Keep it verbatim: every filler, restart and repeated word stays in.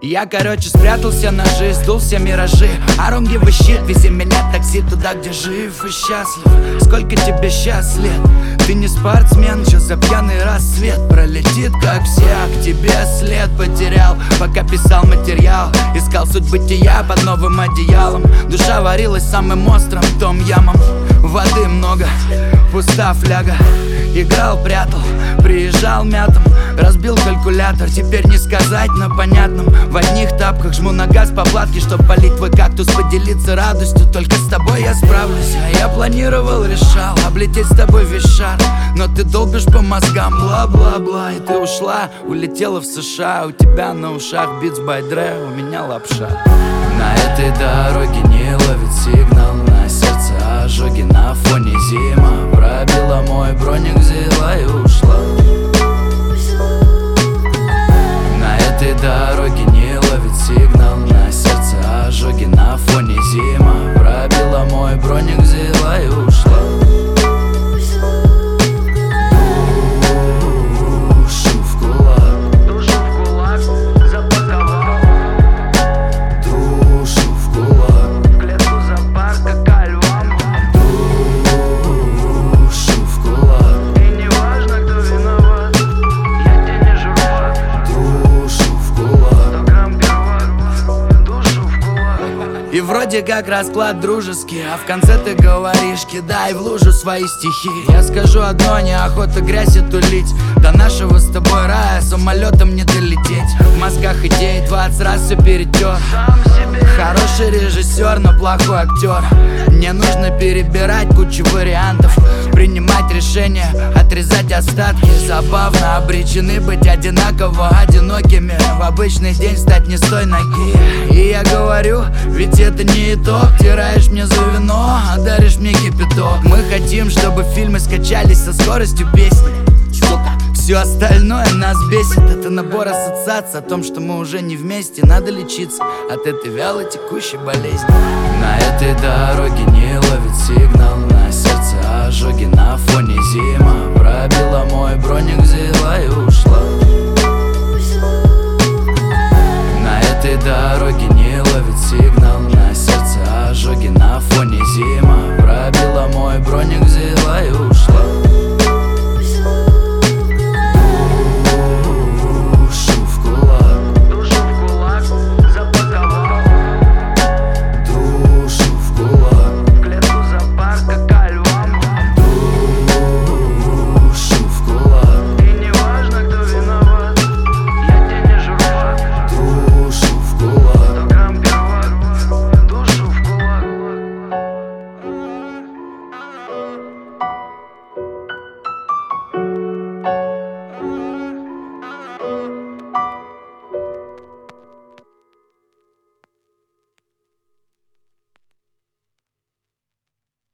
Я, короче, спрятался на жизнь, сдул все миражи. I don't give a shit, вези меня такси туда, где жив и счастлив. Сколько тебе сейчас лет? Ты не спортсмен, сейчас за пьяный рассвет пролетит, как все, а к тебе след потерял, пока писал материал. Искал суть бытия под новым одеялом. Душа варилась самым острым том ямом. Воды много, пуста фляга. Играл, прятал, приезжал мятом. Разбил калькулятор, теперь не сказать на понятном. В одних тапках жму на газ по платке, чтоб полить твой кактус, поделиться радостью. Только с тобой я справлюсь. А я планировал, решал облететь с тобой весь шар, но ты долбишь по мозгам, бла-бла-бла. И ты ушла, улетела в США. У тебя на ушах Beats by Dre, у меня лапша. На этой дороге не ловит сигнал, на сердце ожоги, на фоне зима. Пробила мой броник, взяла и ушла. На этой дороге не ловит сигнал, на сердце ожоги, на фоне зима. Пробила мой броник, взяла и ушла. И вроде как расклад дружеский, а в конце ты говоришь: кидай в лужу свои стихи. Я скажу одно: неохота грязь эту лить. До нашего с тобой рая самолетом не долететь. В мозгах идей двадцать раз все перетер. Хороший режиссер, но плохой актер. Мне нужно перебирать кучу вариантов, принимать решения, отрезать остатки. Забавно, обречены быть одинаково одинокими. В обычный день встать не с той ноги. И я говорю, ведь это не итог. Тираешь мне за вино, а даришь мне кипяток. Мы хотим, чтобы фильмы скачались со скоростью песни. Все остальное нас бесит. Это набор ассоциаций о том, что мы уже не вместе. Надо лечиться от этой вялой текущей болезни. На этой дороге